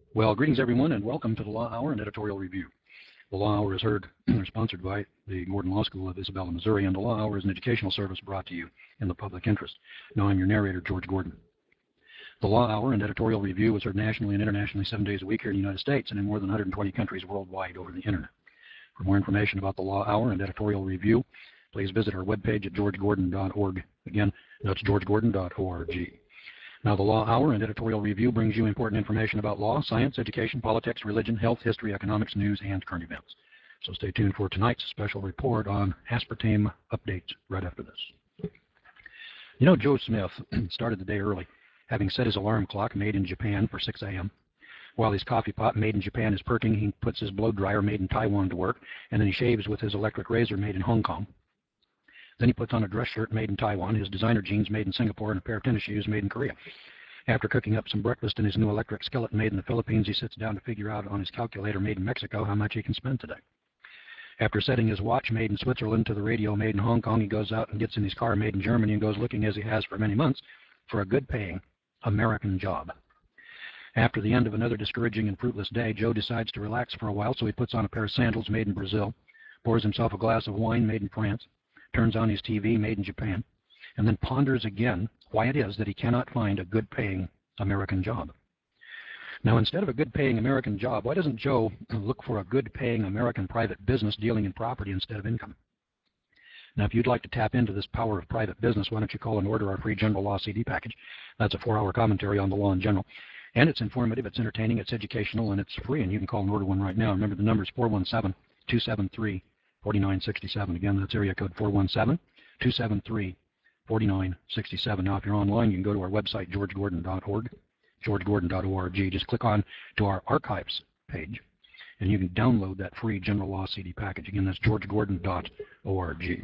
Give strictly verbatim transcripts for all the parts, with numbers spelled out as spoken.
Well, greetings everyone, and welcome to the Law Hour and Editorial Review. The Law Hour is heard or sponsored by the Gordon Law School of Isabella, Missouri, and the Law Hour is an educational service brought to you in the public interest. Now I'm your narrator, George Gordon. The Law Hour and Editorial Review is heard nationally and internationally seven days a week here in the United States and in more than one hundred twenty countries worldwide over the internet. For more information about the Law Hour and Editorial Review, please visit our webpage at george gordon dot org. Again, that's george gordon dot org. Now, the Law Hour and Editorial Review brings you important information about law, science, education, politics, religion, health, history, economics, news, and current events. So stay tuned for tonight's special report on aspartame updates right after this. You know, Joe Smith started the day early, having set his alarm clock made in Japan for six A M While his coffee pot made in Japan is perking, he puts his blow dryer made in Taiwan to work, and then he shaves with his electric razor made in Hong Kong. Then he puts on a dress shirt made in Taiwan, his designer jeans made in Singapore, and a pair of tennis shoes made in Korea. After cooking up some breakfast in his new electric skillet made in the Philippines, he sits down to figure out on his calculator made in Mexico how much he can spend today. After setting his watch made in Switzerland to the radio made in Hong Kong, he goes out and gets in his car made in Germany and goes looking, as he has for many months, for a good-paying American job. After the end of another discouraging and fruitless day, Joe decides to relax for a while, so he puts on a pair of sandals made in Brazil, pours himself a glass of wine made in France, turns on his T V made in Japan, and then ponders again why it is that he cannot find a good-paying American job. Now, instead of a good-paying American job, why doesn't Joe look for a good-paying American private business dealing in property instead of income? Now, if you'd like to tap into this power of private business, why don't you call and order our free General Law C D package? That's a four-hour commentary on the law in general. And it's informative, it's entertaining, it's educational, and it's free, and you can call and order one right now. Remember, the number is four one seven, two seven three, four nine six seven. Again, that's area code four one seven, two seven three, four nine six seven. Now, if you're online, you can go to our website, george gordon dot org, george gordon dot org. Just click on to our archives page, and you can download that free General Law C D package. Again, that's george gordon dot org.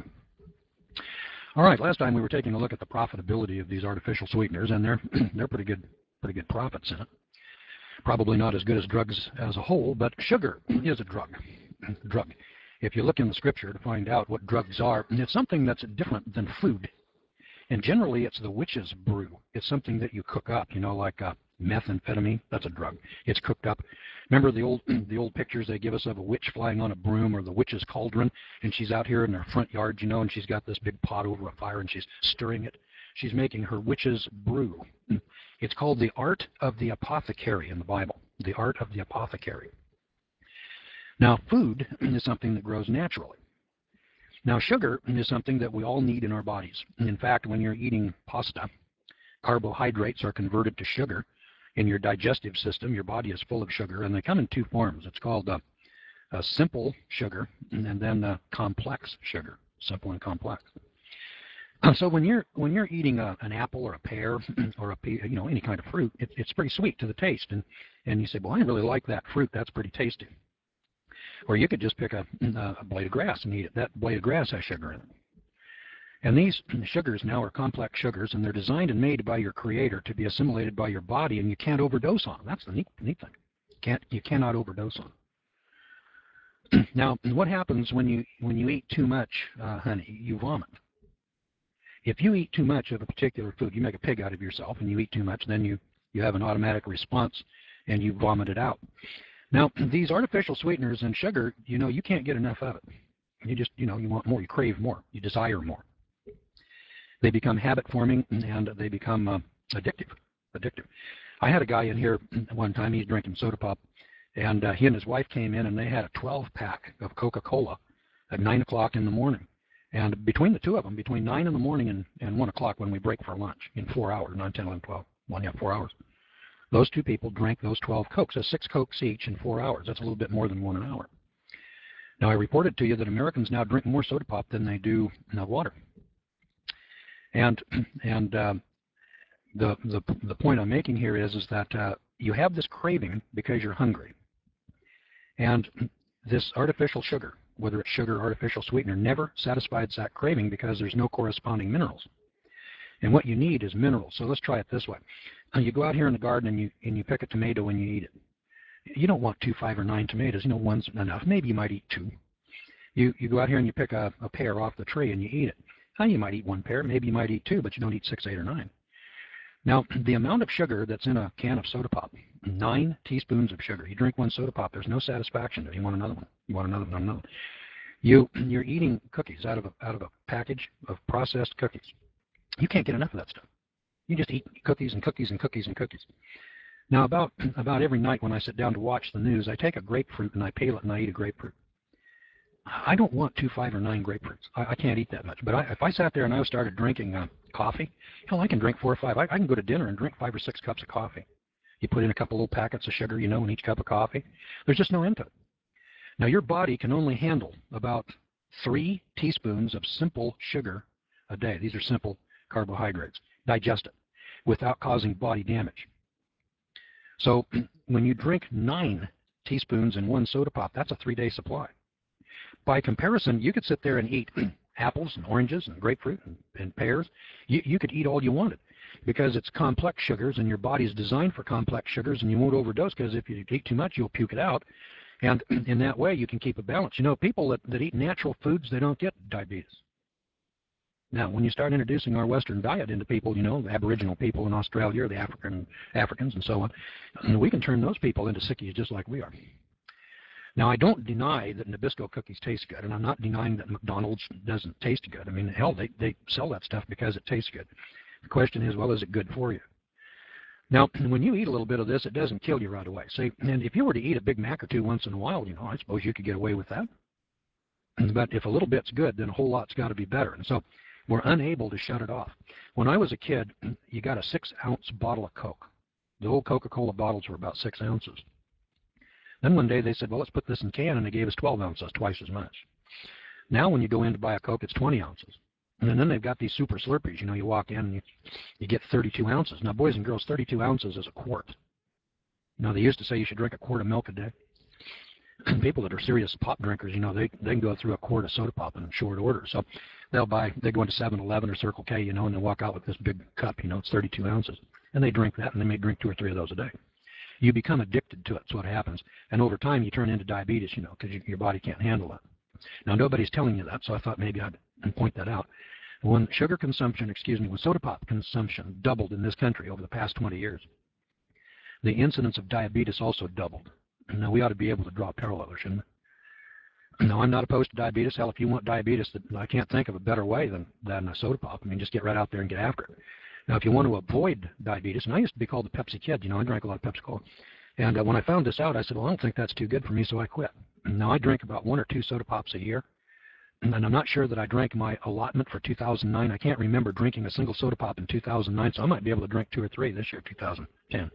All right, last time we were taking a look at the profitability of these artificial sweeteners, and they're, they're pretty good, pretty good profits in it. Probably not as good as drugs as a whole, but sugar is a drug. drug. If you look in the scripture to find out what drugs are, it's something that's different than food. And generally, it's the witch's brew. It's something that you cook up, you know, like uh, methamphetamine. That's a drug. It's cooked up. Remember the old the old pictures they give us of a witch flying on a broom, or the witch's cauldron, and she's out here in her front yard, you know, and she's got this big pot over a fire, and she's stirring it. She's making her witch's brew. It's called the art of the apothecary in the Bible, the art of the apothecary. Now, food is something that grows naturally. Now, sugar is something that we all need in our bodies. In fact, when you're eating pasta, carbohydrates are converted to sugar. In your digestive system, your body is full of sugar, and they come in two forms. It's called a, a simple sugar and then a complex sugar, simple and complex. So when you're when you're eating a, an apple or a pear or a you know any kind of fruit, it, it's pretty sweet to the taste, and and you say, well, I really like that fruit. That's pretty tasty. Or you could just pick a, a blade of grass and eat it. That blade of grass has sugar in it. And these sugars now are complex sugars, and they're designed and made by your creator to be assimilated by your body, and you can't overdose on them. That's the neat, neat thing. You, can't, you cannot overdose on them. Now, what happens when you, when you eat too much uh, honey? You vomit. If you eat too much of a particular food, you make a pig out of yourself, and you eat too much, then you, you have an automatic response, and you vomit it out. Now, these artificial sweeteners and sugar, you know, you can't get enough of it. You just, you know, you want more, you crave more, you desire more. They become habit-forming, and they become uh, addictive, addictive. I had a guy in here one time, he's drinking soda pop, and uh, he and his wife came in, and they had a twelve pack of Coca-Cola at nine o'clock in the morning. And between the two of them, between nine in the morning and, and one o'clock when we break for lunch, in four hours, nine, ten, eleven, twelve, one, yeah, four hours. Those two people drank those twelve Cokes. That's six Cokes each in four hours. That's a little bit more than one an hour. Now, I reported to you that Americans now drink more soda pop than they do uh, water. And and uh, the, the the point I'm making here is, is that uh, you have this craving because you're hungry. And this artificial sugar, whether it's sugar or artificial sweetener, never satisfies that craving because there's no corresponding minerals. And what you need is minerals. So let's try it this way. You go out here in the garden and you and you pick a tomato and you eat it. You don't want two, five, or nine tomatoes. You know, one's enough. Maybe you might eat two. You you go out here and you pick a, a pear off the tree and you eat it. Now, you might eat one pear. Maybe you might eat two, but you don't eat six, eight, or nine. Now, the amount of sugar that's in a can of soda pop nine teaspoons of sugar. You drink one soda pop, there's no satisfaction. You want another one. You want another one. Another one. You, you're eating cookies out of, a, out of a package of processed cookies. You can't get enough of that stuff. You just eat cookies and cookies and cookies and cookies. Now, about, about every night when I sit down to watch the news, I take a grapefruit and I peel it and I eat a grapefruit. I don't want two, five, or nine grapefruits. I, I can't eat that much. But I, if I sat there and I started drinking uh, coffee, hell, I can drink four or five. I, I can go to dinner and drink five or six cups of coffee. You put in a couple little packets of sugar, you know, in each cup of coffee. There's just no end to it. Now, your body can only handle about three teaspoons of simple sugar a day. These are simple carbohydrates. Digest it without causing body damage. So when you drink nine teaspoons in one soda pop, that's a three-day supply. By comparison, you could sit there and eat apples and oranges and grapefruit and, and pears. You, you could eat all you wanted because it's complex sugars, and your body is designed for complex sugars, and you won't overdose because if you eat too much, you'll puke it out. And in that way, you can keep a balance. You know, people that, that eat natural foods, they don't get diabetes. Now, when you start introducing our Western diet into people, you know, the Aboriginal people in Australia, or the African Africans, and so on, we can turn those people into sickies just like we are. Now, I don't deny that Nabisco cookies taste good, and I'm not denying that McDonald's doesn't taste good. I mean, hell, they, they sell that stuff because it tastes good. The question is, well, is it good for you? Now, when you eat a little bit of this, it doesn't kill you right away. See, and if you were to eat a Big Mac or two once in a while, you know, I suppose you could get away with that. But if a little bit's good, then a whole lot's got to be better. And so we're unable to shut it off. When I was a kid, you got a six-ounce bottle of Coke. The old Coca-Cola bottles were about six ounces. Then one day they said, well, let's put this in can, and they gave us twelve ounces, twice as much. Now when you go in to buy a Coke, it's twenty ounces. And then they've got these super Slurpees. You know, you walk in and you, you get thirty-two ounces. Now, boys and girls, thirty-two ounces is a quart. You know, they used to say you should drink a quart of milk a day. People that are serious pop drinkers, you know, they, they can go through a quart of soda pop in short order. So they'll buy, they go into seven eleven or Circle K, you know, and they walk out with this big cup, you know, it's thirty-two ounces. And they drink that, and they may drink two or three of those a day. You become addicted to it. That's what happens. And over time, you turn into diabetes, you know, because you, your body can't handle it. Now, nobody's telling you that, so I thought maybe I'd point that out. When sugar consumption, excuse me, when soda pop consumption doubled in this country over the past twenty years, the incidence of diabetes also doubled. Now, we ought to be able to draw parallels, shouldn't we? Now, I'm not opposed to diabetes. Hell, if you want diabetes, I can't think of a better way than, than a soda pop. I mean, just get right out there and get after it. Now, if you want to avoid diabetes, and I used to be called the Pepsi Kid, you know, I drank a lot of Pepsi Cola. And uh, when I found this out, I said, well, I don't think that's too good for me, so I quit. Now, I drink about one or two soda pops a year. And I'm not sure that I drank my allotment for two thousand nine. I can't remember drinking a single soda pop in two thousand nine, so I might be able to drink two or three this year, two thousand ten.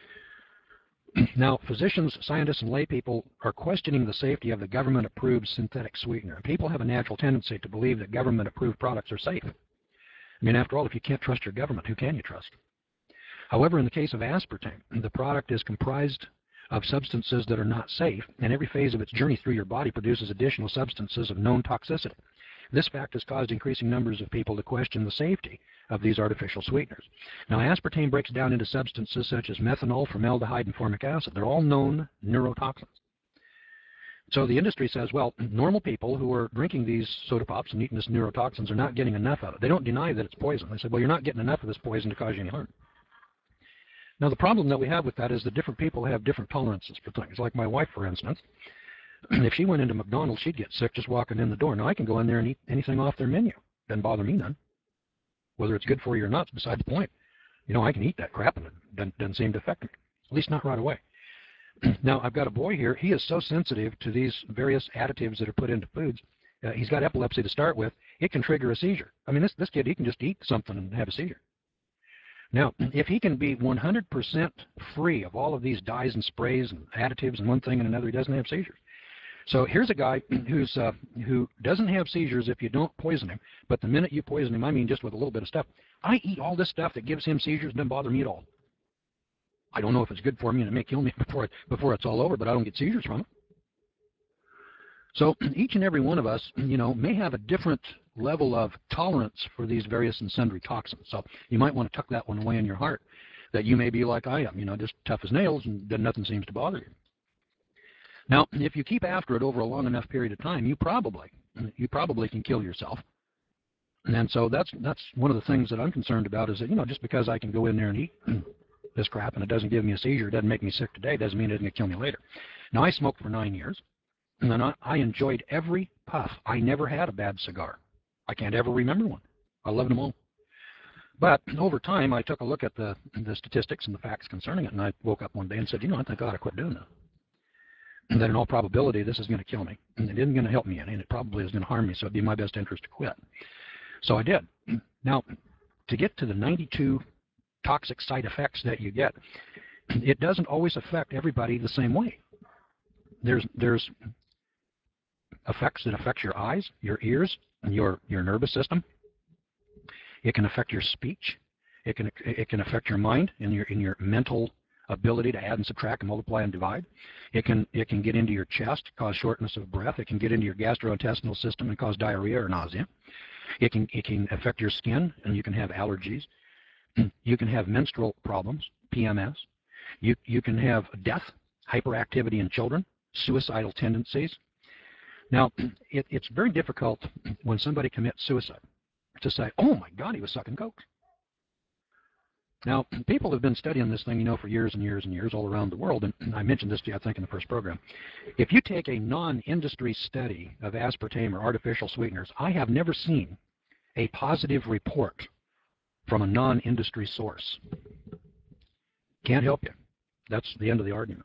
Now, physicians, scientists, and lay people are questioning the safety of the government-approved synthetic sweetener. People have a natural tendency to believe that government-approved products are safe. I mean, after all, if you can't trust your government, who can you trust? However, in the case of aspartame, the product is comprised of substances that are not safe, and every phase of its journey through your body produces additional substances of known toxicity. This fact has caused increasing numbers of people to question the safety of these artificial sweeteners. Now, aspartame breaks down into substances such as methanol, formaldehyde, and formic acid. They're all known neurotoxins. So the industry says, well, normal people who are drinking these soda pops and eating this neurotoxins are not getting enough of it. They don't deny that it's poison. They say, well, you're not getting enough of this poison to cause you any harm. Now, the problem that we have with that is that different people have different tolerances for things. Like my wife, for instance, if she went into McDonald's, she'd get sick just walking in the door. Now, I can go in there and eat anything off their menu. Doesn't bother me none. Whether it's good for you or not is beside the point. You know, I can eat that crap and it doesn't, doesn't seem to affect me, at least not right away. Now, I've got a boy here. He is so sensitive to these various additives that are put into foods. Uh, he's got epilepsy to start with. It can trigger a seizure. I mean, this, this kid, he can just eat something and have a seizure. Now, if he can be one hundred percent free of all of these dyes and sprays and additives and one thing and another, he doesn't have seizures. So here's a guy who's uh, who doesn't have seizures if you don't poison him, but the minute you poison him, I mean just with a little bit of stuff. I eat all this stuff that gives him seizures, doesn't bother me at all. I don't know if it's good for me and it may kill me before, it, before it's all over, but I don't get seizures from it. So each and every one of us, you know, may have a different level of tolerance for these various and sundry toxins. So you might want to tuck that one away in your heart, that you may be like I am, you know, just tough as nails and then nothing seems to bother you. Now, if you keep after it over a long enough period of time, you probably, you probably can kill yourself. And so that's, that's one of the things that I'm concerned about is that, you know, just because I can go in there and eat this crap and it doesn't give me a seizure, it doesn't make me sick today, doesn't mean it doesn't kill me later. Now, I smoked for nine years, and then I, I enjoyed every puff. I never had a bad cigar. I can't ever remember one. I loved them all. But over time, I took a look at the, the statistics and the facts concerning it, and I woke up one day and said, you know, I think I ought to quit doing that. And that in all probability, this is going to kill me, and it isn't going to help me any, and it probably is going to harm me, so it'd be in my best interest to quit. So I did. Now, to get to the ninety-two toxic side effects that you get, it doesn't always affect everybody the same way. There's there's effects that affect your eyes, your ears, and your, your nervous system. It can affect your speech. It can it can affect your mind and your in your mental ability to add and subtract and multiply and divide. It can it can get into your chest, cause shortness of breath. It can get into your gastrointestinal system and cause diarrhea or nausea. It can it can affect your skin, and you can have allergies. You can have menstrual problems, P M S. You you can have death, hyperactivity in children, suicidal tendencies. Now, it, it's very difficult when somebody commits suicide to say, oh my God, he was sucking coke. Now, people have been studying this thing, you know, for years and years and years all around the world, and I mentioned this to you, I think, in the first program. If you take a non-industry study of aspartame or artificial sweeteners, I have never seen a positive report from a non-industry source. Can't help you. That's the end of the argument.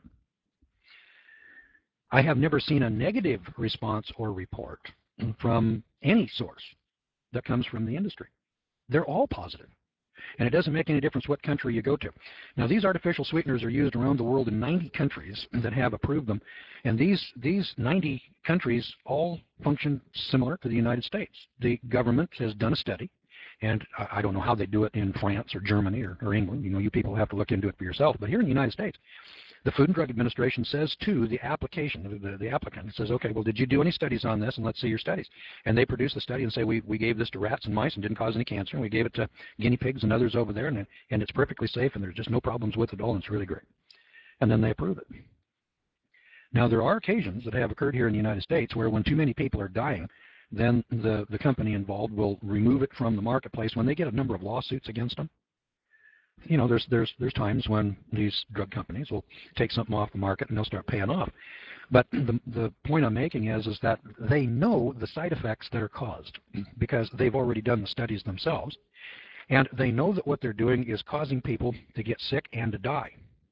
I have never seen a negative response or report from any source that comes from the industry. They're all positive. And it doesn't make any difference what country you go to. Now, these artificial sweeteners are used around the world in ninety countries that have approved them. And these, these ninety countries all function similar to the United States. The government has done a study, and I don't know how they do it in France or Germany or, or England. You know, you people have to look into it for yourself. But here in the United States, the Food and Drug Administration says to the application, the, the applicant, it says, okay, well, did you do any studies on this? And let's see your studies. And they produce the study and say, we, we gave this to rats and mice and didn't cause any cancer. And we gave it to guinea pigs and others over there, and, it, and it's perfectly safe, and there's just no problems with it at all, and it's really great. And then they approve it. Now, there are occasions that have occurred here in the United States where when too many people are dying, then the, the company involved will remove it from the marketplace when they get a number of lawsuits against them. You know, there's there's there's times when these drug companies will take something off the market and they'll start paying off. But the the point I'm making is is that they know the side effects that are caused because they've already done the studies themselves, and they know that what they're doing is causing people to get sick and to die.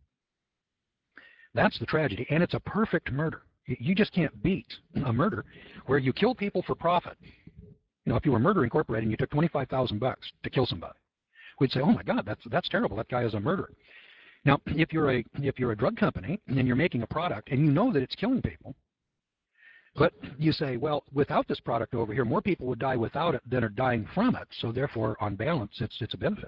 That's the tragedy, and it's a perfect murder. You just can't beat a murder where you kill people for profit. You know, if you were Murder Incorporated and you took twenty-five thousand bucks to kill somebody, we'd say, oh my God, that's that's terrible. That guy is a murderer. Now, if you're a if you're a drug company and you're making a product and you know that it's killing people, but you say, well, without this product over here, more people would die without it than are dying from it. So therefore, on balance, it's it's a benefit.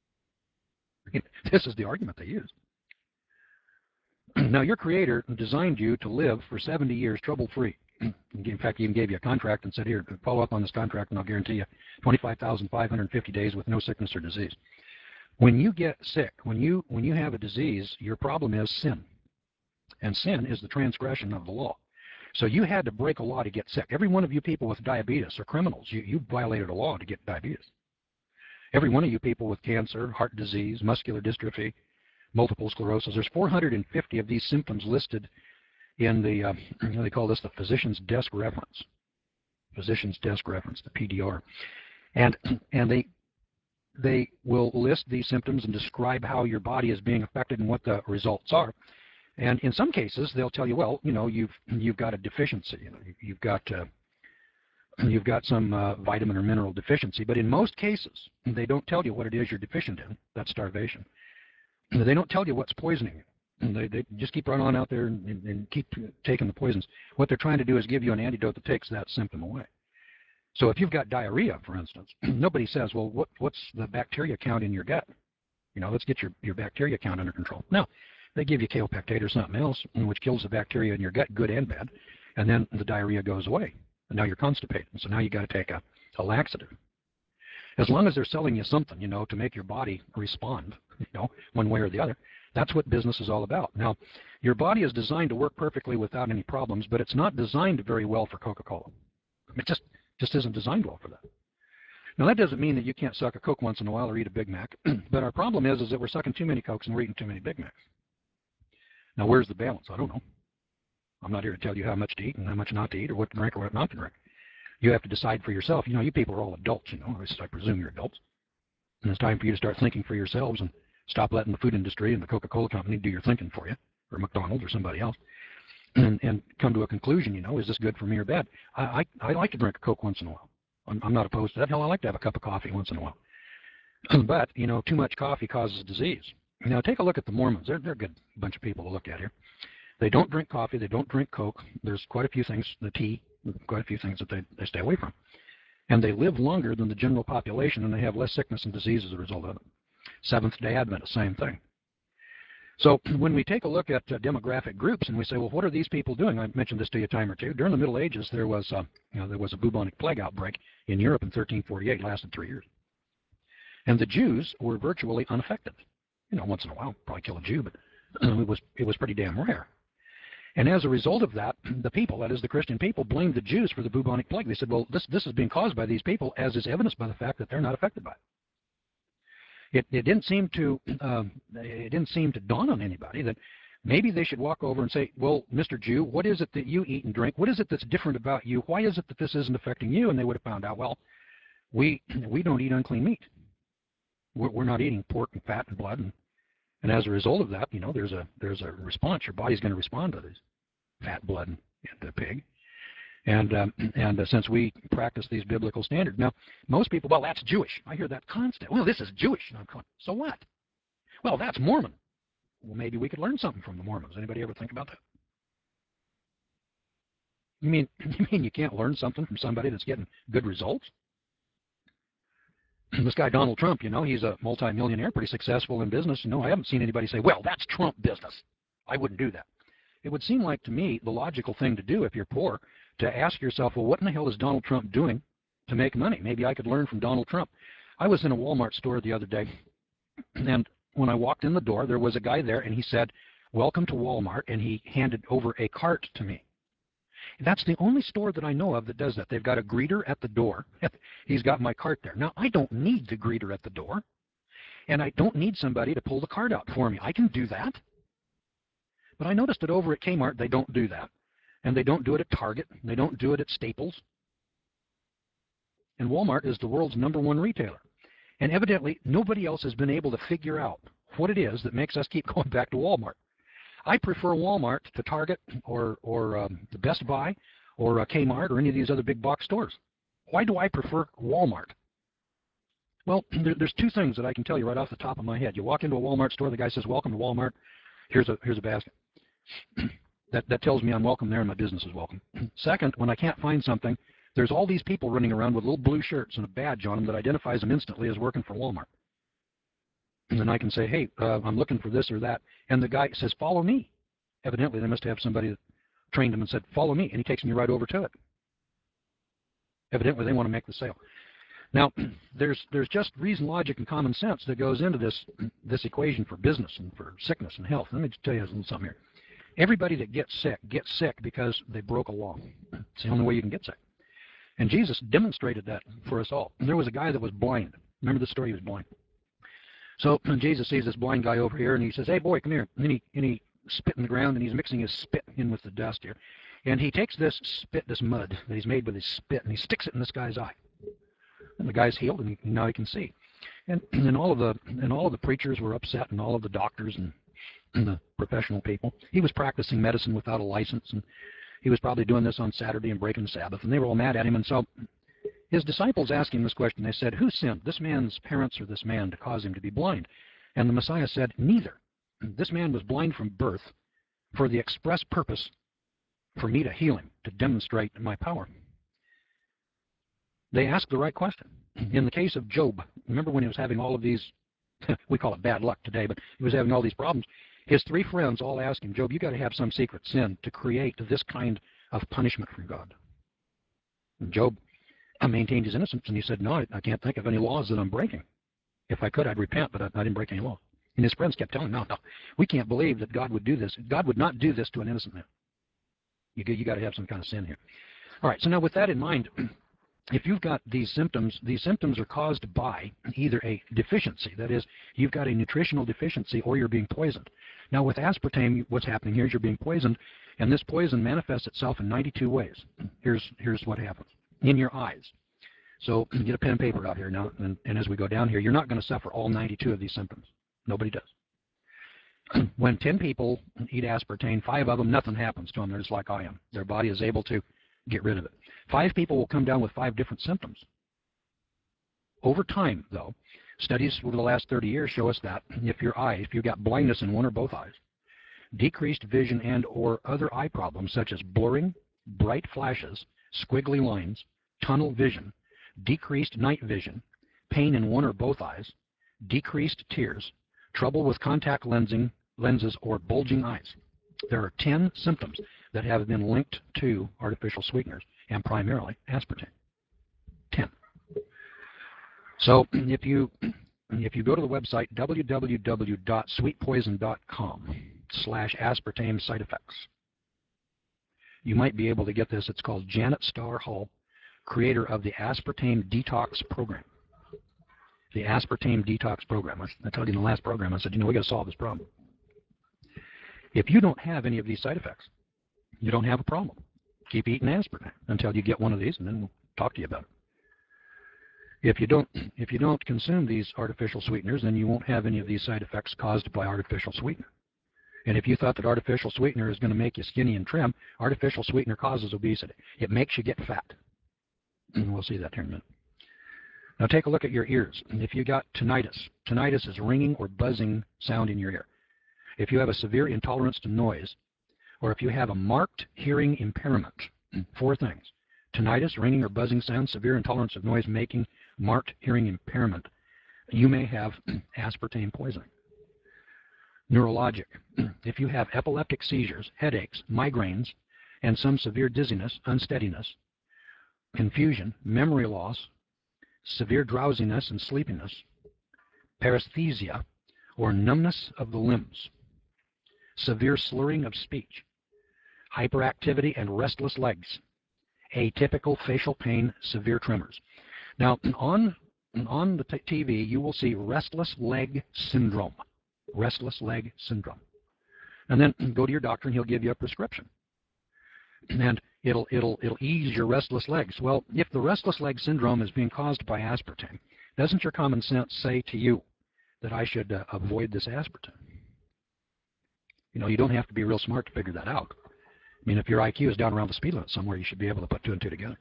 This is the argument they use. Now, your creator designed you to live for seventy years trouble-free. In fact, he even gave you a contract and said, here, follow up on this contract and I'll guarantee you twenty-five thousand five hundred fifty days with no sickness or disease. When you get sick, when you, when you have a disease, your problem is sin. And sin is the transgression of the law. So you had to break a law to get sick. Every one of you people with diabetes are criminals. You, you violated a law to get diabetes. Every one of you people with cancer, heart disease, muscular dystrophy, multiple sclerosis, there's four hundred fifty of these symptoms listed in the, uh, they call this the Physician's Desk Reference. Physician's Desk Reference, the P D R. And, and they, they will list these symptoms and describe how your body is being affected and what the results are. And in some cases, they'll tell you, well, you know, you've, you've got a deficiency. You know, you've got, uh, you've got some uh, vitamin or mineral deficiency. But in most cases, they don't tell you what it is you're deficient in. That's starvation. They don't tell you what's poisoning you. And they, they just keep running on out there and, and, and keep taking the poisons. What they're trying to do is give you an antidote that takes that symptom away. So if you've got diarrhea, for instance, nobody says, well, what, what's the bacteria count in your gut? You know, let's get your, your bacteria count under control. No, they give you kaopectate or something else, which kills the bacteria in your gut, good and bad, and then the diarrhea goes away. And now you're constipated. So now you got to take a, a laxative. As long as they're selling you something, you know, to make your body respond, you know, one way or the other, that's what business is all about. Now, your body is designed to work perfectly without any problems, but it's not designed very well for Coca-Cola. It just, just isn't designed well for that. Now, that doesn't mean that you can't suck a Coke once in a while or eat a Big Mac, but our problem is, is that we're sucking too many Cokes and we're eating too many Big Macs. Now, where's the balance? I don't know. I'm not here to tell you how much to eat and how much not to eat or what to drink or what not to drink. You have to decide for yourself. You know, you people are all adults, you know, at least I presume you're adults. And it's time for you to start thinking for yourselves and stop letting the food industry and the Coca-Cola company do your thinking for you, or McDonald's or somebody else, and, and come to a conclusion, you know, is this good for me or bad? I, I, I like to drink a Coke once in a while. I'm, I'm not opposed to that. Hell, I like to have a cup of coffee once in a while. But, you know, too much coffee causes disease. Now, take a look at the Mormons. They're, they're a good bunch of people to look at here. They don't drink coffee. They don't drink Coke. There's quite a few things, the tea, quite a few things that they, they stay away from. And they live longer than the general population, and they have less sickness and disease as a result of it. Seventh-day Adventists, same thing. So when we take a look at uh, demographic groups and we say, well, what are these people doing? I mentioned this to you a time or two. During the Middle Ages, there was, uh, you know, there was a bubonic plague outbreak in Europe in thirteen forty-eight, lasted three years. And the Jews were virtually unaffected. You know, once in a while, probably kill a Jew, but uh, it was it was pretty damn rare. And as a result of that, the people, that is the Christian people, blamed the Jews for the bubonic plague. They said, well, this, this is being caused by these people, as is evidenced by the fact that they're not affected by it. It, it didn't seem to um, it didn't seem to dawn on anybody that maybe they should walk over and say, well, Mister Jew, what is it that you eat and drink? What is it that's different about you? Why is it that this isn't affecting you? And they would have found out, well, we we don't eat unclean meat. We're, we're not eating pork and fat and blood, and, and as a result of that, you know, there's a there's a response. Your body's going to respond to this fat, blood, and, and pig. And um, and uh, since we practice these biblical standards, now most people, well, that's Jewish. I hear that constant. Well, this is Jewish. And I'm going, so what? Well, that's Mormon. Well, maybe we could learn something from the Mormons. Anybody ever think about that? You mean you mean you can't learn something from somebody that's getting good results? This guy Donald Trump, you know, he's a multimillionaire, pretty successful in business. You know, I haven't seen anybody say, well, that's Trump business. I wouldn't do that. It would seem like to me the logical thing to do if you're poor, to ask yourself, well, what in the hell is Donald Trump doing to make money? Maybe I could learn from Donald Trump. I was in a Walmart store the other day, and when I walked in the door, there was a guy there, and he said, welcome to Walmart, and he handed over a cart to me. That's the only store that I know of that does that. They've got a greeter at the door. He's got my cart there. Now, I don't need the greeter at the door, and I don't need somebody to pull the cart out for me. I can do that. But I noticed that over at Kmart, they don't do that. And they don't do it at Target. They don't do it at Staples. And Walmart is the world's number one retailer. And evidently, nobody else has been able to figure out what it is that makes us keep going back to Walmart. I prefer Walmart to Target or, or um, the Best Buy or uh, Kmart or any of these other big box stores. Why do I prefer Walmart? Well, there, there's two things that I can tell you right off the top of my head. You walk into a Walmart store, the guy says, welcome to Walmart. Here's a, here's a basket. that, that tells me I'm welcome there and my business is welcome. Second, when I can't find something, there's all these people running around with little blue shirts and a badge on them that identifies them instantly as working for Walmart. And then I can say, hey, uh, I'm looking for this or that. And the guy says, follow me. Evidently, they must have somebody that trained him and said, follow me. And he takes me right over to it. Evidently, they want to make the sale. Now, there's there's just reason, logic, and common sense that goes into this, this equation for business and for sickness and health. Let me just tell you a little something here. Everybody that gets sick gets sick because they broke a law. It's the only way you can get sick. And Jesus demonstrated that for us all. And there was a guy that was blind. Remember the story? He was blind. So Jesus sees this blind guy over here, and he says, hey, boy, come here. And then he, and he spit in the ground, and he's mixing his spit in with the dust here. And he takes this spit, this mud that he's made with his spit, and he sticks it in this guy's eye. And the guy's healed, and he, now he can see. And, and all of the and all of the preachers were upset, and all of the doctors and, and the professional people. He was practicing medicine without a license, and he was probably doing this on Saturday and breaking the Sabbath, and they were all mad at him. And so his disciples asked him this question. They said, who sinned, this man's parents or this man, to cause him to be blind? And the Messiah said, neither. This man was blind from birth for the express purpose for me to heal him, to demonstrate my power. They asked the right question. In the case of Job, remember when he was having all of these, we call it bad luck today, but he was having all these problems. His three friends all asked him, Job, you got to have some secret sin to create this kind of punishment from God. And Job maintained his innocence, and he said, no, I can't think of any laws that I'm breaking. If I could, I'd repent, but I, I didn't break any law. And his friends kept telling him, no, no, we can't believe that God would do this. God would not do this to an innocent man. You, you got to have some kind of sin here. All right, so now with that in mind, if you've got these symptoms, these symptoms are caused by either a deficiency, that is, you've got a nutritional deficiency, or you're being poisoned. Now, with aspartame, what's happening here is you're being poisoned, and this poison manifests itself in ninety-two ways. Here's, here's what happens. In your eyes. So get a pen and paper out here now, and, and as we go down here, you're not going to suffer all ninety-two of these symptoms. Nobody does. When ten people eat aspartame, five of them, nothing happens to them. They're just like I am. Their body is able to get rid of it. Five people will come down with five different symptoms. Over time, though, studies over the last thirty years show us that if your eye, if you've got blindness in one or both eyes, decreased vision and or other eye problems such as blurring, bright flashes, squiggly lines, tunnel vision, decreased night vision, pain in one or both eyes, decreased tears, trouble with contact lensing, lenses, or bulging eyes. There are ten symptoms that have been linked to artificial sweeteners, and primarily aspartame. ten. So if you if you go to the website w w w dot sweet poison dot com slash aspartame side effects, you might be able to get this. It's called Janet Starr Hall, creator of the Aspartame Detox Program. The Aspartame Detox Program. I told you in the last program, I said, you know, we got to solve this problem. If you don't have any of these side effects, you don't have a problem. Keep eating aspartame until you get one of these, and then we'll talk to you about it. If you don't, if you don't consume these artificial sweeteners, then you won't have any of these side effects caused by artificial sweetener. And if you thought that artificial sweetener is going to make you skinny and trim, artificial sweetener causes obesity. It makes you get fat. And we'll see that here in a minute. Now take a look at your ears. If you got tinnitus, tinnitus is ringing or buzzing sound in your ear. If you have a severe intolerance to noise, or if you have a marked hearing impairment, four things: tinnitus, ringing or buzzing sound, severe intolerance of noise, making marked hearing impairment, you may have aspartame poisoning. Neurologic, if you have epileptic seizures, headaches, migraines, and some severe dizziness, unsteadiness, confusion, memory loss, severe drowsiness and sleepiness, paresthesia, or numbness of the limbs, severe slurring of speech, hyperactivity and restless legs, atypical facial pain, severe tremors. Now, on, on the T V, you will see restless leg syndrome. Restless leg syndrome. And then go to your doctor and he'll give you a prescription. And it'll, it'll, it'll ease your restless legs. Well, if the restless leg syndrome is being caused by aspartame, doesn't your common sense say to you that I should uh, avoid this aspartame? You know, you don't have to be real smart to figure that out. I mean, if your I Q is down around the speed limit somewhere, you should be able to put two and two together.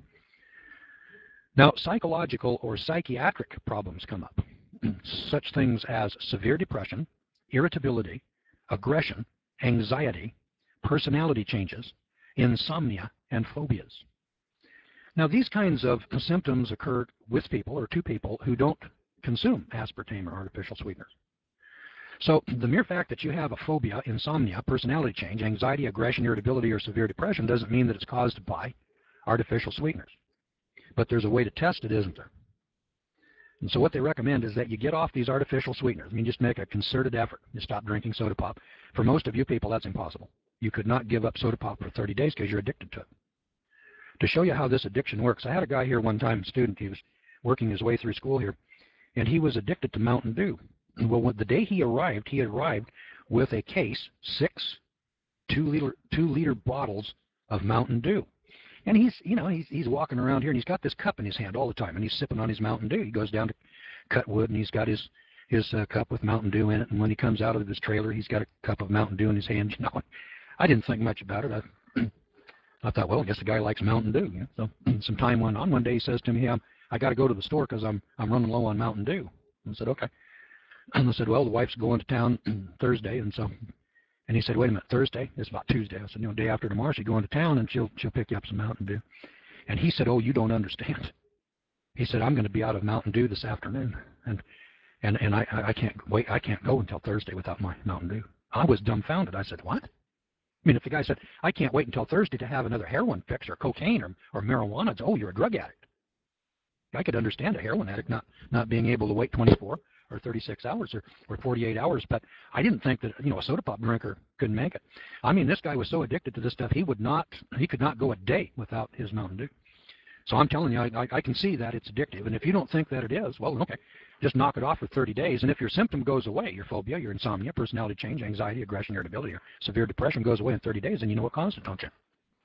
Now, psychological or psychiatric problems come up. Such things as severe depression, irritability, aggression, anxiety, personality changes, insomnia, and phobias. Now, these kinds of symptoms occur with people or to people who don't consume aspartame or artificial sweeteners. So the mere fact that you have a phobia, insomnia, personality change, anxiety, aggression, irritability, or severe depression doesn't mean that it's caused by artificial sweeteners. But there's a way to test it, isn't there? And so what they recommend is that you get off these artificial sweeteners. I mean, just make a concerted effort. You stop drinking soda pop. For most of you people, that's impossible. You could not give up soda pop for thirty days because you're addicted to it. To show you how this addiction works, I had a guy here one time, a student, he was working his way through school here, and he was addicted to Mountain Dew. Well, the day he arrived, he arrived with a case, six two-liter two-liter bottles of Mountain Dew. And he's, you know, he's, he's walking around here, and he's got this cup in his hand all the time, and he's sipping on his Mountain Dew. He goes down to cut wood, and he's got his, his uh, cup with Mountain Dew in it, and when he comes out of his trailer, he's got a cup of Mountain Dew in his hand. You know, I didn't think much about it. I, I thought, well, I guess the guy likes Mountain Dew. You know? So some time went on. One day he says to me, hey, I'm, I got to go to the store because I'm, I'm running low on Mountain Dew. And I said, okay. And I said, well, the wife's going to town Thursday, and so, and he said, wait a minute, Thursday? It's about Tuesday. I said, you know, day after tomorrow, she's going to town, and she'll she'll pick you up some Mountain Dew. And he said, oh, you don't understand. He said, I'm going to be out of Mountain Dew this afternoon, and and and I I can't wait. I can't go until Thursday without my Mountain Dew. I was dumbfounded. I said, what? I mean, if the guy said, I can't wait until Thursday to have another heroin fix or cocaine or or marijuana, it's, oh, you're a drug addict. I could understand a heroin addict not not being able to wait twenty-four or thirty-six hours or, or forty-eight hours, but I didn't think that, you know, a soda pop drinker couldn't make it. I mean, this guy was so addicted to this stuff, he would not, he could not go a day without his Mountain Dew. So I'm telling you, I, I, I can see that it's addictive. And if you don't think that it is, well, okay, just knock it off for thirty days. And if your symptom goes away, your phobia, your insomnia, personality change, anxiety, aggression, irritability, or severe depression goes away in thirty days, then you know what caused it, don't you?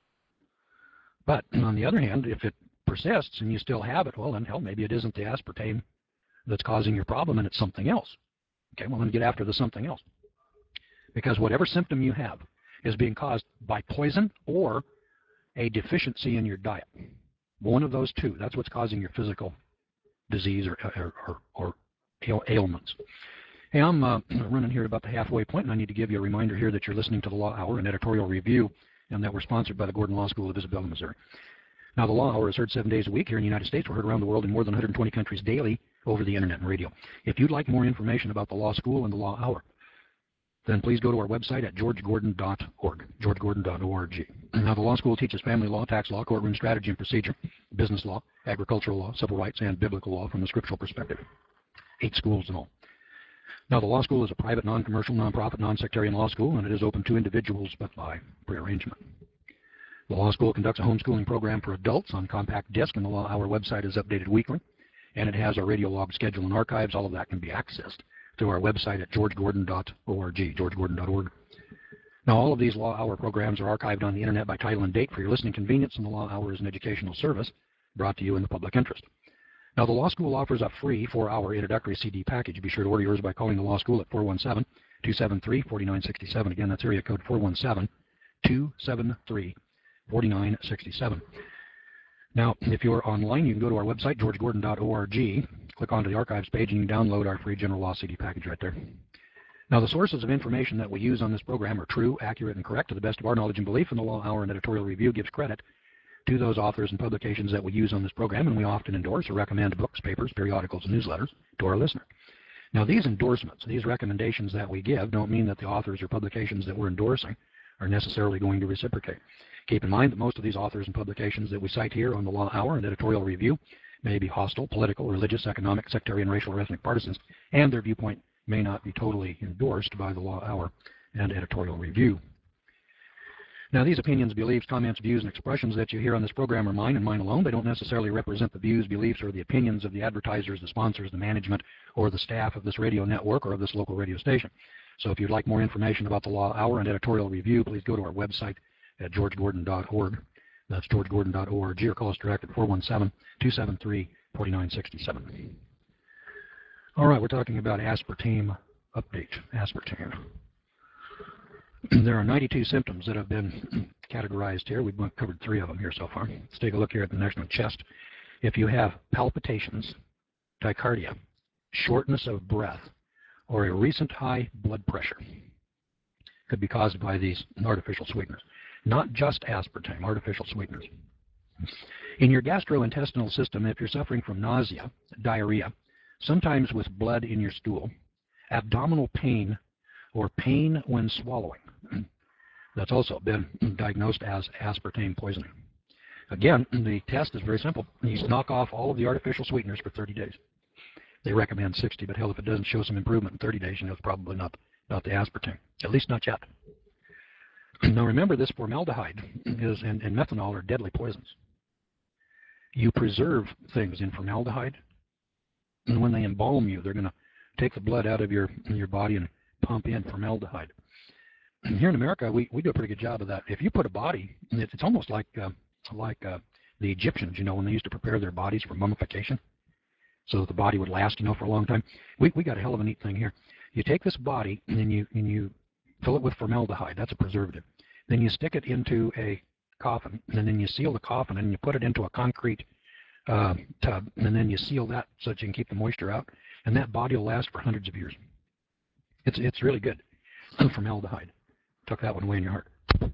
But on the other hand, if it persists and you still have it, well, then hell, maybe it isn't the aspartame that's causing your problem and it's something else. Okay, well, then get after the something else. Because whatever symptom you have is being caused by poison or a deficiency in your diet. One of those two, that's what's causing your physical disease or, or, or, or ailments. Hey, I'm uh, running here about the halfway point, and I need to give you a reminder here that you're listening to the Law Hour, an editorial review, and that we're sponsored by the Gordon Law School of Isabella, Missouri. Now, the Law Hour is heard seven days a week here in the United States. We're heard around the world in more than one hundred twenty countries daily over the internet and radio. If you'd like more information about the Law School and the Law Hour, then please go to our website at george gordon dot org, george gordon dot org. Now, the law school teaches family law, tax law, courtroom strategy and procedure, business law, agricultural law, civil rights, and biblical law from the scriptural perspective. Eight schools in all. Now, the law school is a private, non-commercial, non-profit, non-sectarian law school, and it is open to individuals, but by prearrangement. The law school conducts a homeschooling program for adults on compact disc, and the Law Hour website is updated weekly, and it has a radio log schedule and archives. All of that can be accessed through our website at george gordon dot org, george gordon dot org. Now, all of these Law Hour programs are archived on the internet by title and date for your listening convenience, and the Law Hour is an educational service brought to you in the public interest. Now, the law school offers a free four-hour introductory C D package. Be sure to order yours by calling the law school at four one seven, two seven three, four nine six seven. Again, that's area code four one seven, two seven three, four nine six seven. Now, if you're online, you can go to our website, george gordon dot org, click onto the archives page, and you can download our free general law C D package right there. Now, the sources of information that we use on this program are true, accurate, and correct to the best of our knowledge and belief, and the Law Hour and editorial review gives credit to those authors and publications that we use on this program, and we often endorse or recommend books, papers, periodicals, and newsletters to our listener. Now, these endorsements, these recommendations that we give don't mean that the authors or publications that we're endorsing are necessarily going to reciprocate. Keep in mind that most of these authors and publications that we cite here on the Law Hour and editorial review may be hostile, political, religious, economic, sectarian, racial, or ethnic partisans, and their viewpoint may not be totally endorsed by the Law Hour and editorial review. Now, these opinions, beliefs, comments, views, and expressions that you hear on this program are mine and mine alone. They don't necessarily represent the views, beliefs, or the opinions of the advertisers, the sponsors, the management, or the staff of this radio network or of this local radio station. So if you'd like more information about the Law Hour and editorial review, please go to our website at george gordon dot org. That's george gordon dot org, or call us direct at four one seven, two seven three, four nine six seven. All right, we're talking about aspartame update. Aspartame. There are ninety-two symptoms that have been categorized here. We've covered three of them here so far. Let's take a look here at the next one, chest. If you have palpitations, tachycardia, shortness of breath, or a recent high blood pressure, could be caused by these artificial sweeteners. Not just aspartame, artificial sweeteners. In your gastrointestinal system, if you're suffering from nausea, diarrhea, sometimes with blood in your stool, abdominal pain, or pain when swallowing, that's also been diagnosed as aspartame poisoning. Again, the test is very simple. You knock off all of the artificial sweeteners for thirty days. They recommend sixty, but hell, if it doesn't show some improvement in thirty days, you know it's probably not, not the aspartame, at least not yet. Now remember, this formaldehyde is, and, and methanol are deadly poisons. You preserve things in formaldehyde, and when they embalm you, they're going to take the blood out of your, your body and pump in formaldehyde. And here in America, we, we do a pretty good job of that. If you put a body, it's, it's almost like, uh, like uh, the Egyptians, you know, when they used to prepare their bodies for mummification, so that the body would last, you know, for a long time. We, we got a hell of a neat thing here. You take this body and then you, and you fill it with formaldehyde. That's a preservative. Then you stick it into a coffin, and then you seal the coffin, and you put it into a concrete uh, tub, and then you seal that so that you can keep the moisture out, and that body will last for hundreds of years. It's, it's really good. Formaldehyde. Tuck that one away in your heart. All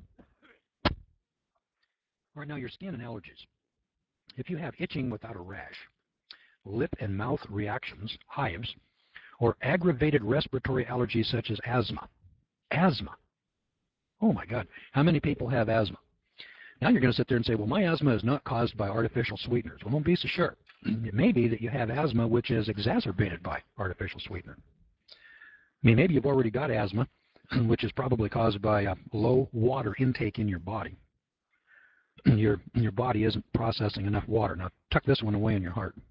right, now your skin and allergies. If you have itching without a rash, lip and mouth reactions, hives, or aggravated respiratory allergies such as asthma. Asthma. Oh my God, how many people have asthma? Now you're going to sit there and say, well, my asthma is not caused by artificial sweeteners. Well, don't be so sure. It may be that you have asthma which is exacerbated by artificial sweetener. I mean, maybe you've already got asthma, which is probably caused by a low water intake in your body. your, your body isn't processing enough water. Now, tuck this one away in your heart.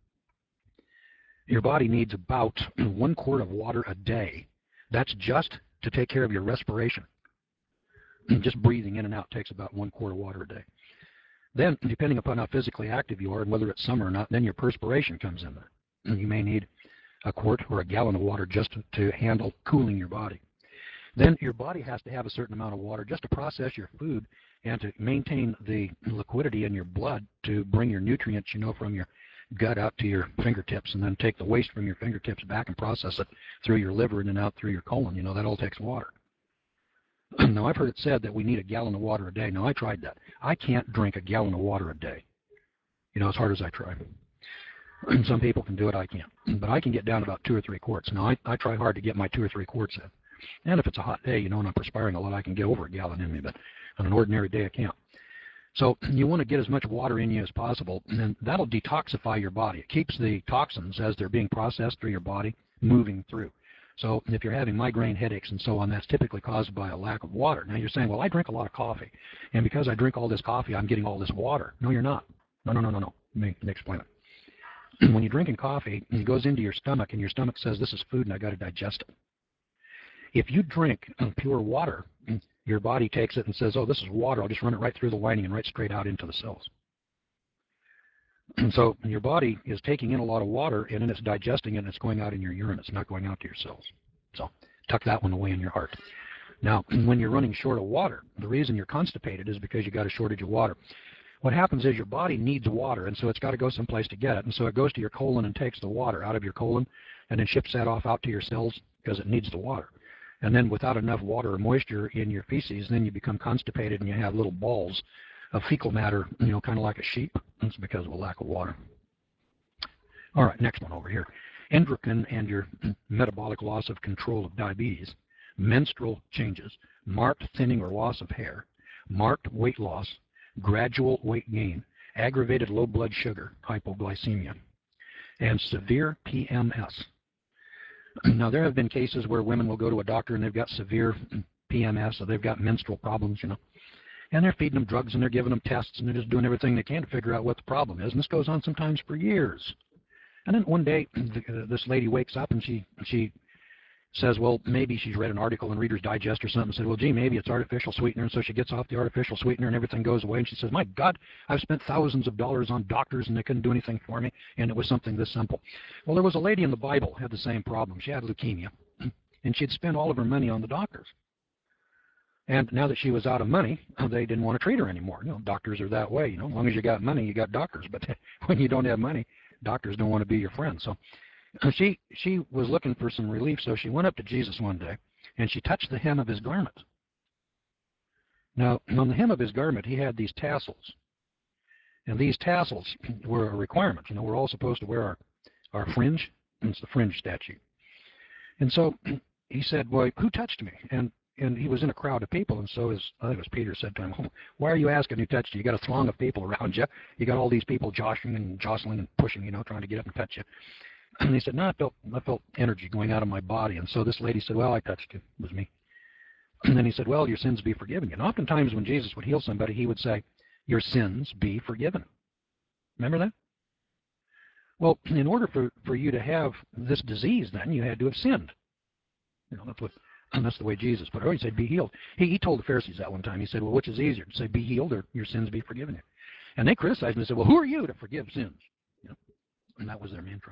Your body needs about one quart of water a day. That's just to take care of your respiration. Just breathing in and out takes about one quart of water a day. Then, depending upon how physically active you are and whether it's summer or not, then your perspiration comes in there. And you may need a quart or a gallon of water just to, to handle cooling your body. Then your body has to have a certain amount of water just to process your food and to maintain the liquidity in your blood to bring your nutrients, you know, from your gut out to your fingertips, and then take the waste from your fingertips back and process it through your liver and then out through your colon. You know, that all takes water. Now, I've heard it said that we need a gallon of water a day. Now, I tried that. I can't drink a gallon of water a day, you know, as hard as I try. Some people can do it, I can't. But I can get down about two or three quarts. Now, I, I try hard to get my two or three quarts in. And if it's a hot day, you know, and I'm perspiring a lot, I can get over a gallon in me. But on an ordinary day, I can't. So you want to get as much water in you as possible, and then that'll detoxify your body. It keeps the toxins, as they're being processed through your body, moving through. So if you're having migraine headaches and so on, that's typically caused by a lack of water. Now you're saying, well, I drink a lot of coffee, and because I drink all this coffee, I'm getting all this water. No, you're not. No, no, no, no, no. Let me, let me explain it. When you're drinking coffee, it goes into your stomach, and your stomach says, this is food, and I got to digest it. If you drink pure water, your body takes it and says, oh, this is water. I'll just run it right through the lining and right straight out into the cells. And so your body is taking in a lot of water, and then it's digesting it, and it's going out in your urine. It's not going out to your cells. So tuck that one away in your heart. Now, when you're running short of water, the reason you're constipated is because you got a shortage of water. What happens is your body needs water, and so it's got to go someplace to get it. And so it goes to your colon and takes the water out of your colon and then ships that off out to your cells because it needs the water. And then without enough water or moisture in your feces, then you become constipated and you have little balls of fecal matter, you know, kind of like a sheep. That's because of a lack of water. All right, next one over here. Endocrine and your metabolic loss of control of diabetes, menstrual changes, marked thinning or loss of hair, marked weight loss, gradual weight gain, aggravated low blood sugar, hypoglycemia, and severe P M S. Now, there have been cases where women will go to a doctor and they've got severe P M S, or they've got menstrual problems, you know, and they're feeding them drugs and they're giving them tests and they're just doing everything they can to figure out what the problem is. And this goes on sometimes for years. And then one day, this lady wakes up and she she says, well, maybe she's read an article in Reader's Digest or something and said, well, gee, maybe it's artificial sweetener. And so she gets off the artificial sweetener and everything goes away. And she says, my God, I've spent thousands of dollars on doctors and they couldn't do anything for me. And it was something this simple. Well, there was a lady in the Bible who had the same problem. She had leukemia, and she'd spent all of her money on the doctors. And now that she was out of money, they didn't want to treat her anymore. You know, doctors are that way. You know, as long as you got money, you got doctors. But when you don't have money, doctors don't want to be your friend. So She, she was looking for some relief, so she went up to Jesus one day, and she touched the hem of his garment. Now, on the hem of his garment, he had these tassels. And these tassels were a requirement. You know, we're all supposed to wear our, our fringe. It's the fringe statute. And so he said, well, who touched me? And and he was in a crowd of people, and so his, I think it was Peter said to him, oh, why are you asking who touched you? You got a throng of people around you. You got all these people joshing and jostling and pushing, you know, trying to get up and touch you. And he said, no, I felt, I felt energy going out of my body. And so this lady said, well, I touched you. It was me. And then he said, well, your sins be forgiven you. And oftentimes when Jesus would heal somebody, he would say, your sins be forgiven. Remember that? Well, in order for, for you to have this disease, then, you had to have sinned. You know, that's what, and that's the way Jesus put it. Or he said, be healed. He, he told the Pharisees that one time. He said, well, which is easier, to say be healed or your sins be forgiven you? And they criticized him and said, well, who are you to forgive sins? You know, and that was their mantra.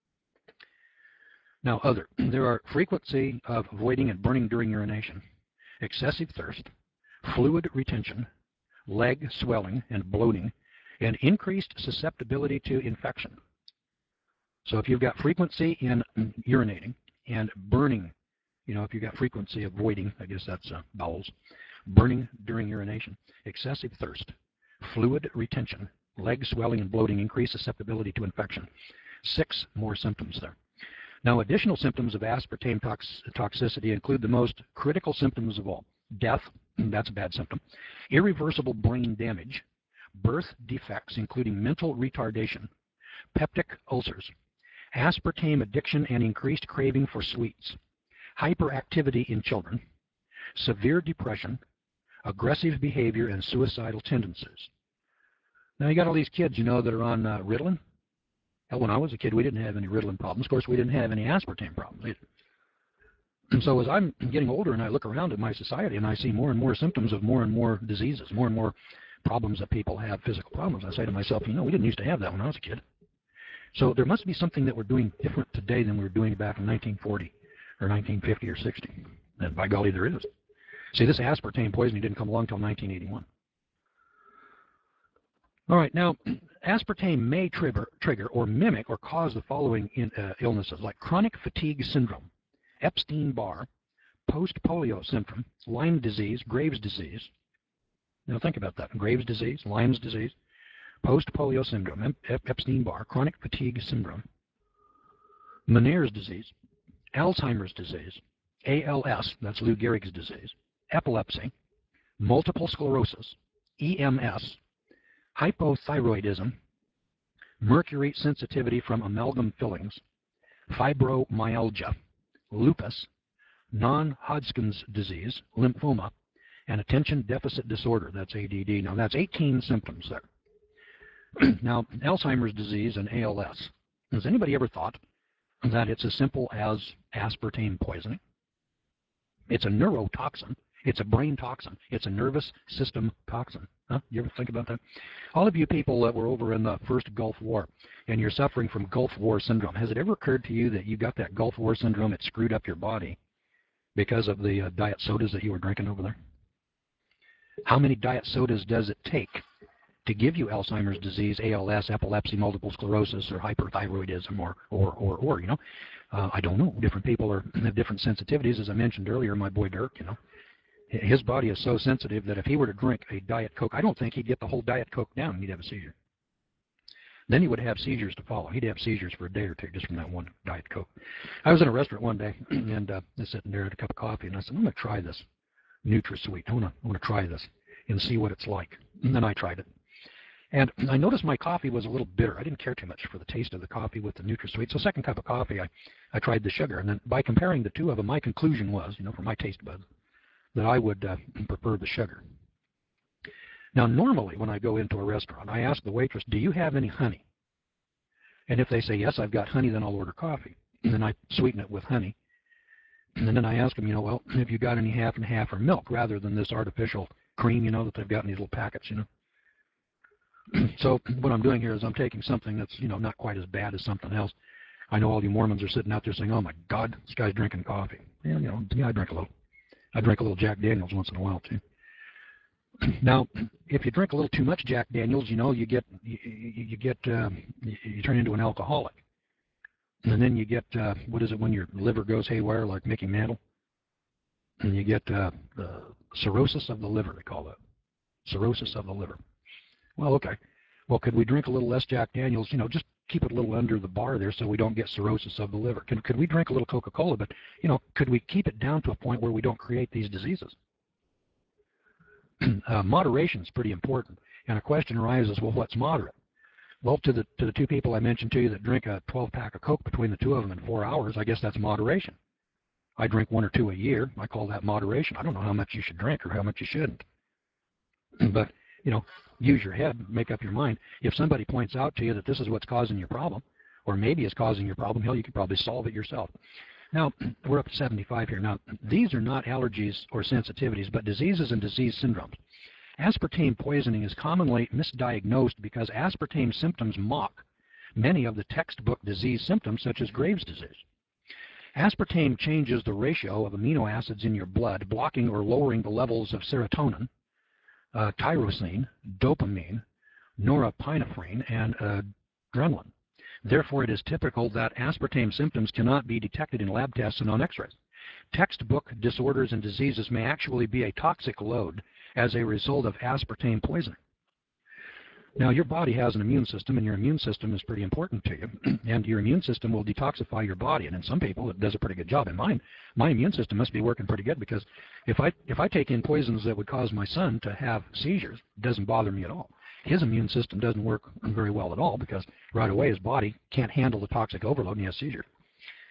Now, other, there are frequency of voiding and burning during urination, excessive thirst, fluid retention, leg swelling and bloating, and increased susceptibility to infection. So if you've got frequency in urinating and burning, you know, if you've got frequency of voiding, I guess that's uh, bowels, burning during urination, excessive thirst, fluid retention, leg swelling and bloating, increased susceptibility to infection. Six more symptoms there. Now, additional symptoms of aspartame tox toxicity include the most critical symptoms of all. Death, that's a bad symptom. Irreversible brain damage, birth defects, including mental retardation, peptic ulcers, aspartame addiction and increased craving for sweets, hyperactivity in children, severe depression, aggressive behavior, and suicidal tendencies. Now you got all these kids, you know, that are on uh, Ritalin. Hell, when I was a kid, we didn't have any Ritalin problems. Of course, we didn't have any aspartame problems either. And so as I'm getting older and I look around at my society and I see more and more symptoms of more and more diseases, more and more problems that people have, physical problems, I say to myself, you know, we didn't used to have that when I was a kid. So there must be something that we're doing different today than we were doing back in nineteen forty or nineteen fifty or sixty. And by golly, there is. See, this aspartame poisoning didn't come along until nineteen eighty-one. All right, now, aspartame may trigger, trigger or mimic or cause the following in, uh, illnesses, like chronic fatigue syndrome, Epstein-Barr, post-polio syndrome, Lyme disease, Graves' disease. Now think about that. Graves' disease, Lyme's disease, post-polio syndrome, Epstein-Barr, chronic fatigue syndrome, Meniere's disease, Alzheimer's disease, A L S, that's Lou Gehrig's disease, epilepsy, multiple sclerosis, E M S, hypothyroidism, mercury sensitivity from amalgam fillings, fibromyalgia, lupus, non-Hodgkin's disease, lymphoma, and attention deficit disorder, that's A D D. Now that's eighteen symptoms there. Now, Alzheimer's disease and A L S. Has anybody ever thought that it's as simple as aspartame poisoning? It's a neurotoxin. It's a brain toxin. It's a nervous system toxin. Huh? You ever think about that? All of you people that were over in the first Gulf War and you're suffering from Gulf War syndrome, has it ever occurred to you that you got that Gulf War syndrome, it screwed up your body because of the uh, diet sodas that you were drinking over there? How many diet sodas does it take to give you Alzheimer's disease, A L S, epilepsy, multiple sclerosis, or hyperthyroidism, or, or, or, or, you know? Uh, I don't know. Different people are, have different sensitivities. As I mentioned earlier, my boy Dirk, you know, his body is so sensitive that if he were to drink a Diet Coke, I don't think he'd get the whole Diet Coke down and he'd have a seizure. Then he would have seizures to follow. He'd have seizures for a day or two just from that one Diet Coke. I was in a restaurant one day, and uh, I was sitting there at a cup of coffee, and I said, I'm going to try this NutraSweet. I want to I want to try this and see what it's like. And then I tried it. And I noticed my coffee was a little bitter. I didn't care too much for the taste of the coffee with the NutraSweet. So second cup of coffee, I, I tried the sugar. And then by comparing the two of them, my conclusion was, you know, for my taste buds, that I would uh, prefer the sugar. Now, normally when I go into a restaurant, I ask the waitress, do you have any honey? And if they say, yes, I've got honey, then I'll order coffee. And then I sweeten it with honey. And then I ask them, you know, well, have you got any half and half or milk rather than this artificial cream, you know, that they've got in these little packets, you know? So what I'm doing here is I'm taking something that's, you know, not quite as bad as something else. I know all you Mormons are sitting out there saying, oh, my God, this guy's drinking coffee. Yeah, you know, yeah, I drink a little. I drink a little Jack Daniels once in a while, too. Now, if you drink a little too much Jack Daniels, you know, you get, you, you get, uh, you, you turn into an alcoholic. And then you get, uh, what is it when your liver goes haywire, like Mickey Mantle? And you get uh, the cirrhosis of the liver, they call that. Cirrhosis of the liver. Well, okay. Well, could we drink a little less Jack Daniels, you know, just keep it a little under the bar there so we don't get cirrhosis of the liver? Could, could we drink a little Coca-Cola, but, you know, could we keep it down to a point where we don't create these diseases? uh, moderation is pretty important. And a question arises, well, what's moderate? Well, to the, to the two people I mentioned to you that drink a twelve pack of Coke between the two of them in four hours, I guess that's moderation. I drink one or two a year. I call that moderation. I don't know how much you should drink or how much you shouldn't. But, you know, use your head, make up your mind. If somebody points out to you that this is what's causing your problem, or maybe is causing your problem, hell, you could probably solve it yourself. Now, we're up to seventy-five here. Now, these are not allergies or sensitivities, but diseases and disease syndromes. Aspartame poisoning is commonly misdiagnosed because aspartame symptoms mock many of the textbook disease symptoms, such as Graves' disease. Aspartame changes the ratio of amino acids in your blood, blocking or lowering the levels of serotonin, uh, tyrosine, dopamine, norepinephrine, and uh, adrenaline. Therefore, it is typical that aspartame symptoms cannot be detected in lab tests and on x-rays. Textbook disorders and diseases may actually be a toxic load as a result of aspartame poisoning. Now, your body has an immune system, and your immune system is pretty important to you. And your immune system will detoxify your body. And in some people, it does a pretty good job. And mine, my immune system must be working pretty good, because if I, if I take in poisons that would cause my son to have seizures, it doesn't bother me at all. His immune system doesn't work very well at all, because right away his body can't handle the toxic overload and he has seizures.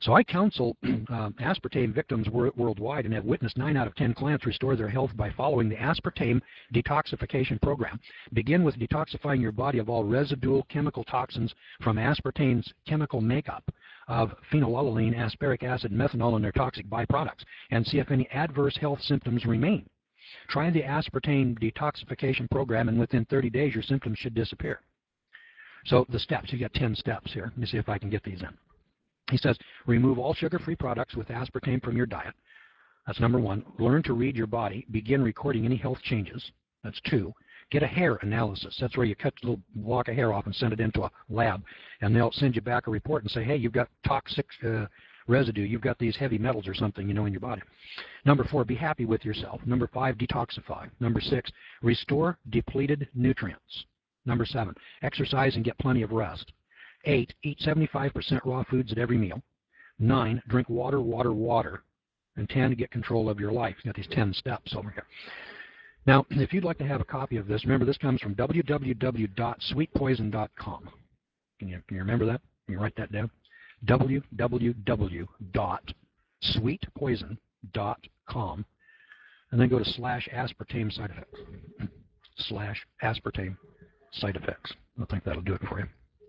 So I counsel uh, aspartame victims wor worldwide and have witnessed nine out of ten clients restore their health by following the aspartame detoxification program. Begin with detoxifying your body of all residual chemical toxins from aspartame's chemical makeup of phenylalanine, aspartic acid, methanol, and their toxic byproducts, and see if any adverse health symptoms remain. Try the aspartame detoxification program, and within thirty days, your symptoms should disappear. So the steps, you got ten steps here. Let me see if I can get these in. He says, remove all sugar-free products with aspartame from your diet. That's number one. Learn to read your body. Begin recording any health changes. That's two. Get a hair analysis. That's where you cut a little block of hair off and send it into a lab, and they'll send you back a report and say, hey, you've got toxic uh, residue. You've got these heavy metals or something, you know, in your body. Number four, be happy with yourself. Number five, detoxify. Number six, restore depleted nutrients. Number seven, exercise and get plenty of rest. Eight, eat seventy-five percent raw foods at every meal. Nine, drink water, water, water. And ten, get control of your life. You've got these ten steps over here. Now, if you'd like to have a copy of this, remember this comes from w w w dot sweet poison dot com. Can you, can you remember that? Can you write that down? w w w dot sweet poison dot com, and then go to slash aspartame side effects. Slash aspartame side effects. I think that'll do it for you.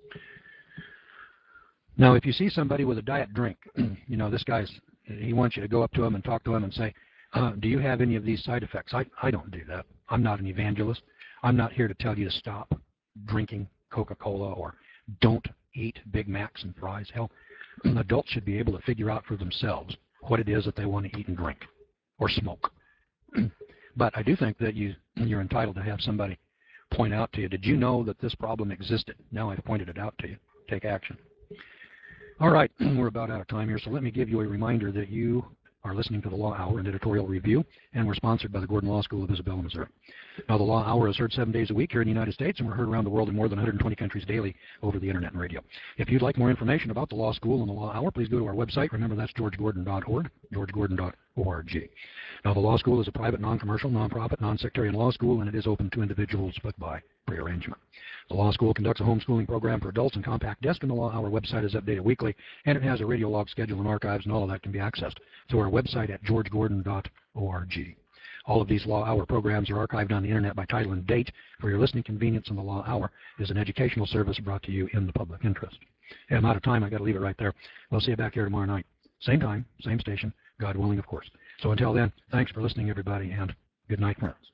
Now, if you see somebody with a diet drink, you know, this guy's, he wants you to go up to him and talk to him and say, uh, do you have any of these side effects? I, I don't do that. I'm not an evangelist. I'm not here to tell you to stop drinking Coca-Cola or don't eat Big Macs and fries. Hell, adults should be able to figure out for themselves what it is that they want to eat and drink or smoke. But I do think that you, you're entitled to have somebody point out to you, did you know that this problem existed? Now I've pointed it out to you. Take action. All right, we're about out of time here, so let me give you a reminder that you are listening to the Law Hour and Editorial Review, and we're sponsored by the Gordon Law School of Isabella, Missouri. Now, the Law Hour is heard seven days a week here in the United States, and we're heard around the world in more than one hundred twenty countries daily over the Internet and radio. If you'd like more information about the Law School and the Law Hour, please go to our website. Remember, that's george gordon dot org, george gordon dot org. Now, the Law School is a private, non-commercial, non-profit, non-sectarian law school, and it is open to individuals, but by prearrangement. The Law School conducts a homeschooling program for adults and compact disc, and the Law Hour website is updated weekly, and it has a radio log schedule and archives, and all of that can be accessed through our website at george gordon dot org. All of these Law Hour programs are archived on the Internet by title and date for your listening convenience, and the Law Hour is an educational service brought to you in the public interest. Hey, I'm out of time. I've got to leave it right there. We'll see you back here tomorrow night. Same time, same station, God willing, of course. So until then, thanks for listening, everybody, and good night, friends.